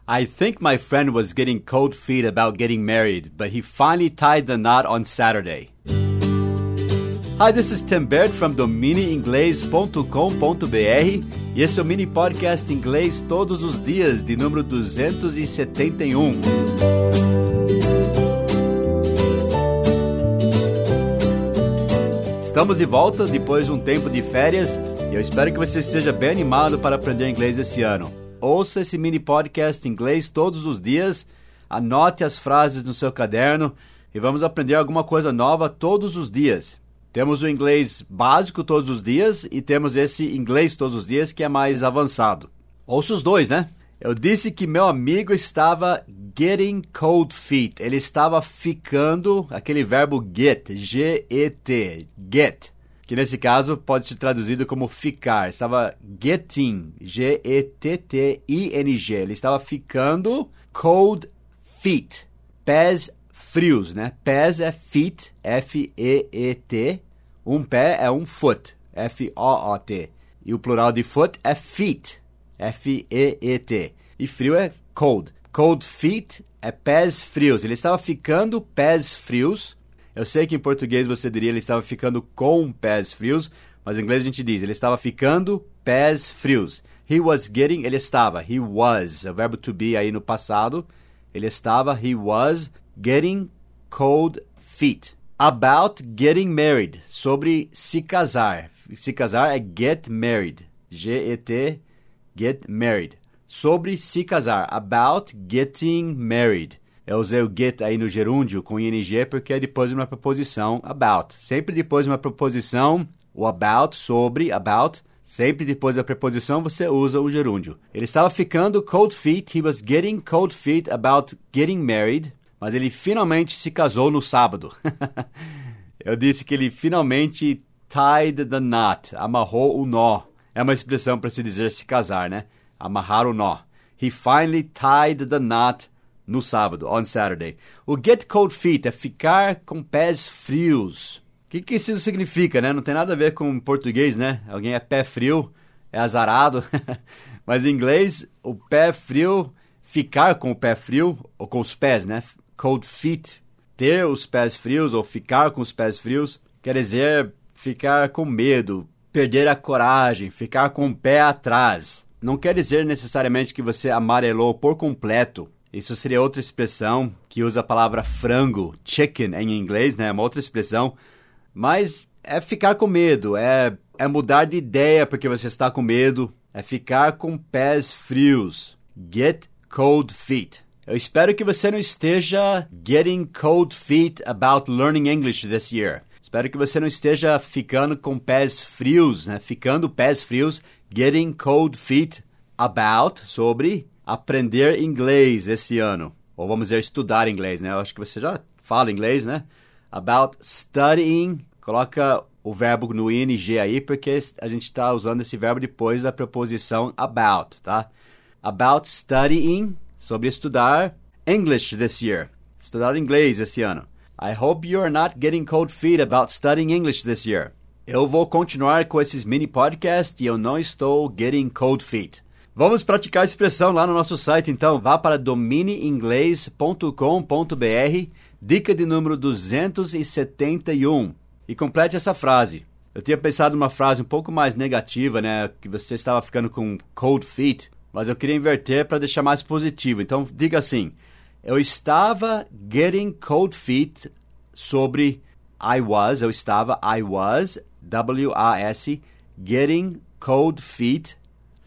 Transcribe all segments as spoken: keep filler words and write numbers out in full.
I think my friend was getting cold feet about getting married, but he finally tied the knot on Saturday. Hi, this is Tim Baird from domine inglês ponto com ponto b r e esse é o mini podcast inglês todos os dias de número duzentos e setenta e um. Estamos de volta depois de um tempo de férias e eu espero que você esteja bem animado para aprender inglês esse ano. Ouça esse mini podcast inglês todos os dias, anote as frases no seu caderno e vamos aprender alguma coisa nova todos os dias. Temos o inglês básico todos os dias e temos esse inglês todos os dias que é mais avançado. Ouça os dois, né? Eu disse que meu amigo estava getting cold feet. Ele estava ficando, aquele verbo get, G E T, get, que nesse caso pode ser traduzido como ficar. Estava getting, G E T T I N G. Ele estava ficando cold feet, pés frios, né? Pés é feet, F E E T. Um pé é um foot, F O O T. E o plural de foot é feet, F E E T. E frio é cold. Cold feet é pés frios. Ele estava ficando pés frios. Eu sei que em português você diria ele estava ficando com pés frios, mas em inglês a gente diz ele estava ficando pés frios. He was getting, ele estava. He was, o verbo to be aí no passado. Ele estava, he was getting cold feet. About getting married, sobre se casar. Se casar é get married, G E T, get married. Sobre se casar, about getting married. Eu usei o get aí no gerúndio com I N G porque é depois de uma preposição about. Sempre depois de uma preposição, o about, sobre, about. Sempre depois da preposição você usa o gerúndio. Ele estava ficando cold feet, he was getting cold feet about getting married. Mas ele finalmente se casou no sábado. Eu disse que ele finalmente tied the knot, amarrou o nó. É uma expressão para se dizer se casar, né? Amarrar o nó. He finally tied the knot no sábado, on Saturday. O get cold feet é ficar com pés frios. O que, que isso significa, né? Não tem nada a ver com português, né? Alguém é pé frio, é azarado. Mas em inglês, o pé frio, ficar com o pé frio, ou com os pés, né? Cold feet, ter os pés frios ou ficar com os pés frios, quer dizer ficar com medo, perder a coragem, ficar com o pé atrás. Não quer dizer necessariamente que você amarelou por completo. Isso seria outra expressão que usa a palavra frango, chicken em inglês, né? É uma outra expressão. Mas é ficar com medo, é, é mudar de ideia porque você está com medo, é ficar com pés frios. Get cold feet. Eu espero que você não esteja getting cold feet about learning English this year. Espero que você não esteja ficando com pés frios, né? Ficando pés frios, getting cold feet about, sobre aprender inglês esse ano. Ou vamos dizer, estudar inglês, né? Eu acho que você já fala inglês, né? About studying, coloca o verbo no I N G aí, porque a gente está usando esse verbo depois da preposição about, tá? About studying, sobre estudar English this year. Estudar inglês esse ano. I hope you're not getting cold feet about studying English this year. Eu vou continuar com esses mini podcasts e eu não estou getting cold feet. Vamos praticar a expressão lá no nosso site, então. Vá para domine inglês ponto com ponto b r, dica de número duzentos e setenta e um. E complete essa frase. Eu tinha pensado numa frase um pouco mais negativa, né? Que você estava ficando com cold feet. Mas eu queria inverter para deixar mais positivo. Então, diga assim. Eu estava getting cold feet sobre I was. Eu estava, I was, W A S, getting cold feet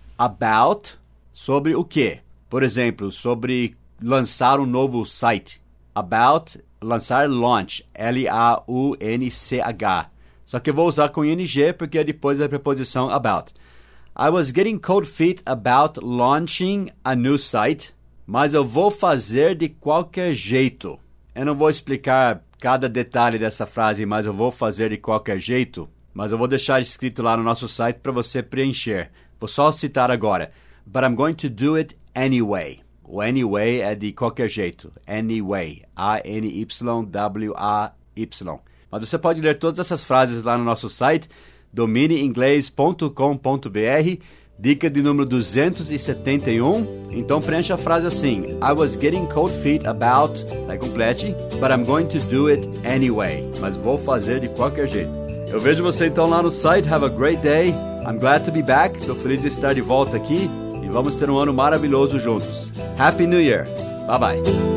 about, sobre o quê? Por exemplo, sobre lançar um novo site. About, lançar, launch, L A U N C H. Só que eu vou usar com I N G porque é depois da preposição about. I was getting cold feet about launching a new site, mas eu vou fazer de qualquer jeito. Eu não vou explicar cada detalhe dessa frase, mas eu vou fazer de qualquer jeito. Mas eu vou deixar escrito lá no nosso site para você preencher. Vou só citar agora. But I'm going to do it anyway. O anyway é de qualquer jeito. Anyway. A N Y W A Y. Mas você pode ler todas essas frases lá no nosso site, domine inglês ponto com ponto b r. Dica de número duzentos e setenta e um. Então preencha a frase assim: I was getting cold feet about... Aí complete. But I'm going to do it anyway. Mas vou fazer de qualquer jeito. Eu vejo você então lá no site. Have a great day. I'm glad to be back. Estou feliz de estar de volta aqui. E vamos ter um ano maravilhoso juntos. Happy New Year. Bye bye.